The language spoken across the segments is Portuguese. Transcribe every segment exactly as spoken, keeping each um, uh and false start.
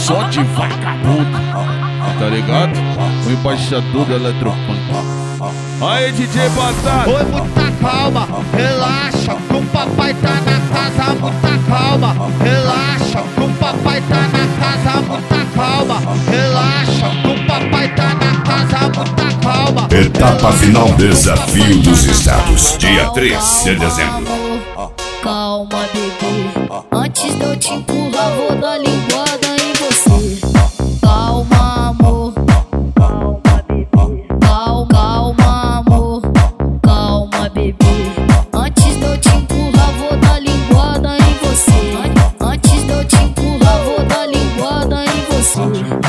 só de vagabundo, tá ligado? O embaixador do Eletropunk. Aí, D J Batata. Oi, muita calma, relaxa, que o papai tá na casa. Muita calma, relaxa, que o papai tá na casa. Muita calma, relaxa, que o papai tá na casa. Muita calma. Etapa final, Desafio dos Estados, dia três de dezembro. Calma, bebê, antes de eu te empurrar, vou dar linguada em você. Calma, amor. Calma, bebê. Calma, calma, amor. Calma, bebê. Antes de eu te empurrar, vou dar linguada em você. Antes de eu te empurrar, vou dar linguada em você.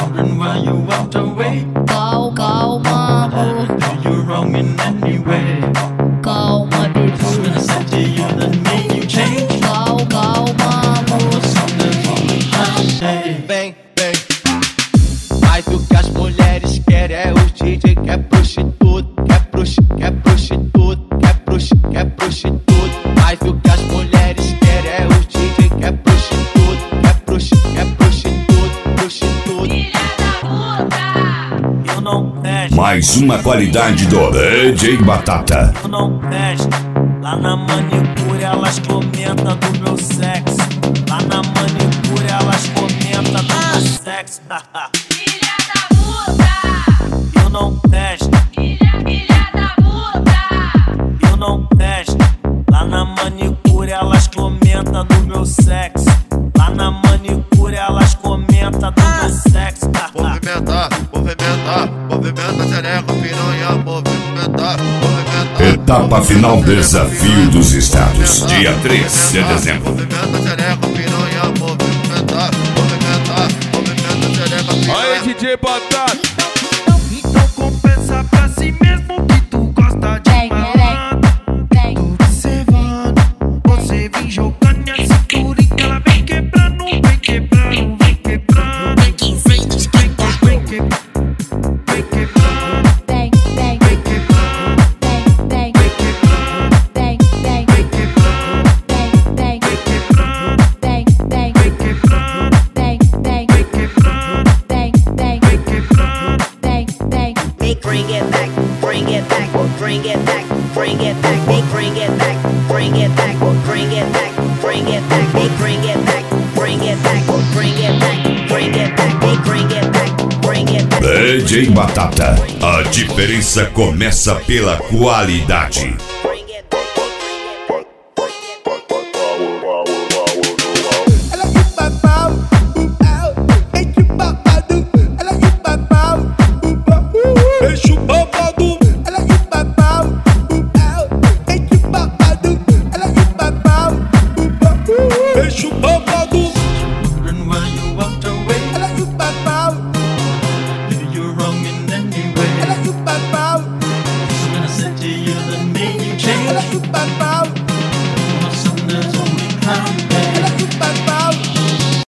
Calma, calma, amor. Calma, bebê. Vem, vem. Mas o que as mulheres querem é o D J que é prostituto, que é prostituto, que é prostituto, que é prostituto, que é prostituto. Mas o que as mulheres querem é o D J que é prostituto, que é prostituto, que é prostituto, prostituto. Filha da puta! Eu não testo. Mais uma qualidade do D J Batata. Eu não testo. Lá na manicure elas comentam do meu sexo. Lá na manicure elas comentam do meu sexo. Filha da puta! Eu não testo. Filha, filha da puta! Eu não testo. Lá na manicure elas comentam do meu sexo. Lá na manicure elas comentam do meu sexo. Movimentar, movimentar, movimenta xereca, piranha, movimentar, movimentar. Etapa final, Desafio dos Estados, dia três de dezembro. Movimenta xereca, piranha, movimentar, movimentar, movimenta xereca, piranha. Aí, D J Batata. Então compensa pra si mesmo que tu gosta de malandro. Tô observando, você vem jogando minha cintura e ela vem quebrando, vem quebrando, vem quebrando. Vem que vem desquentar, vem quebrando, vem quebrando, Vem, vem, vem quebrando, vem, vem, vem quebrando, vem, vem, vem quebrando, vem, vem, vem quebrando, vem, vem, vem quebrando, vem, vem, vem quebrando, vem, vem, vem quebrando. vem, vem. Make bring it back, bring it back, bring it back, bring it back, make bring it back, bring it back, bring it back, bring it back, make bring it back, bring it back, bring it back, bring it back, make bring it back, bring it back. D J Batata, a diferença começa pela qualidade.